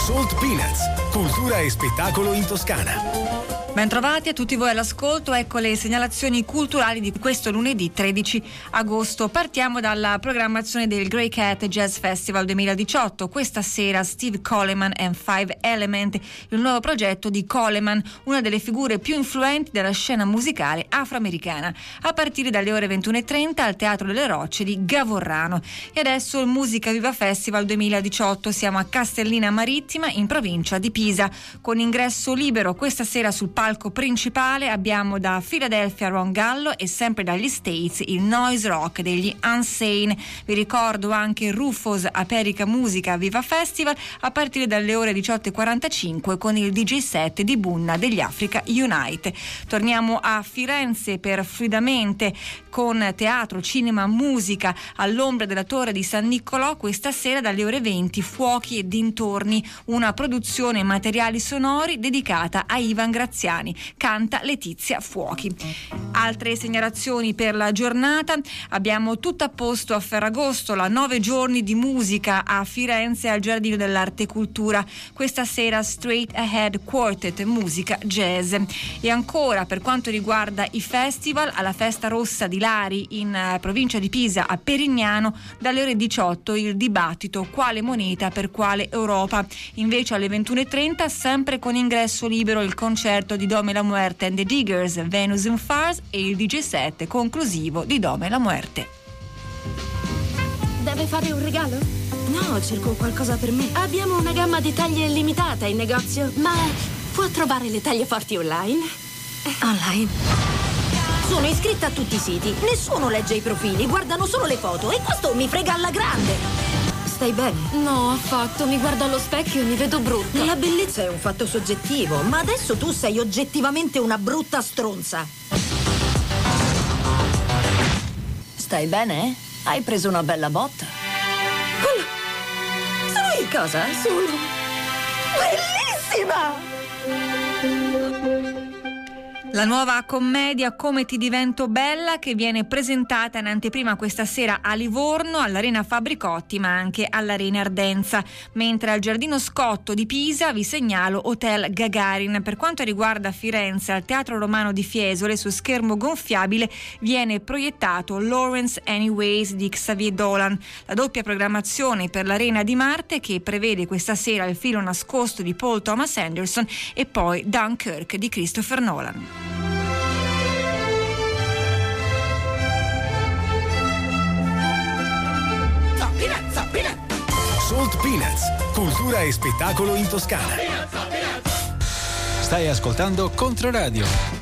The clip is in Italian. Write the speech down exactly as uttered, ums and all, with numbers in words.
Salt Peanuts, cultura e spettacolo in Toscana. Bentrovati a tutti voi all'ascolto, ecco le segnalazioni culturali di questo lunedì tredici agosto. Partiamo dalla programmazione del Grey Cat Jazz Festival duemiladiciotto. Questa sera Steve Coleman and Five Element, il nuovo progetto di Coleman, una delle figure più influenti della scena musicale afroamericana, a partire dalle ore ventuno e trenta al Teatro delle Rocce di Gavorrano. E adesso il Musica Viva Festival duemiladiciotto, siamo a Castellina Marittima in provincia di Pisa, con ingresso libero. Questa sera sul palco principale abbiamo da Philadelphia Ron Gallo e sempre dagli States il noise rock degli Unsane. Vi ricordo anche Rufus Aperica Musica Viva Festival a partire dalle ore diciotto e quarantacinque con il D J set di Bunna degli Africa Unite. Torniamo a Firenze per Fluidamente con teatro, cinema, musica all'ombra della Torre di San Niccolò. Questa sera dalle ore venti Fuochi e dintorni, una produzione materiali sonori dedicata a Ivan Graziani. Canta Letizia Fuochi. Altre segnalazioni per la giornata: abbiamo Tutto a posto a Ferragosto, nove giorni di musica a Firenze al Giardino dell'Arte e Cultura. Questa sera Straight Ahead Quartet, musica jazz. E ancora per quanto riguarda i festival, alla Festa Rossa di Lari in uh, provincia di Pisa a Perignano dalle ore diciotto il dibattito Quale moneta per quale Europa. Invece alle ventuno e trenta sempre con ingresso libero il concerto di Dome La Muerte and the Diggers, Venus in Fars, e il D J set conclusivo di Dome La Muerte. Deve fare un regalo? No, cerco qualcosa per me. Abbiamo una gamma di taglie limitata in negozio, ma può trovare le taglie forti online? Online? Sono iscritta a tutti i siti, nessuno legge i profili, guardano solo le foto e questo mi frega alla grande. Stai bene? No, affatto, mi guardo allo specchio e mi vedo brutta. La bellezza è un fatto soggettivo, ma adesso tu sei oggettivamente una brutta stronza. Stai bene? Hai preso una bella botta. Quello... Sono io. Cosa? Sono... bellissima! La nuova commedia Come ti divento bella, che viene presentata in anteprima questa sera a Livorno, all'Arena Fabbricotti, ma anche all'Arena Ardenza. Mentre al Giardino Scotto di Pisa vi segnalo Hotel Gagarin. Per quanto riguarda Firenze, al Teatro Romano di Fiesole su schermo gonfiabile viene proiettato Lawrence Anyways di Xavier Dolan. La doppia programmazione per l'Arena di Marte, che prevede questa sera Il filo nascosto di Paul Thomas Anderson e poi Dunkirk di Christopher Nolan. Salt Peanuts, cultura e spettacolo in Toscana. Stai ascoltando Controradio.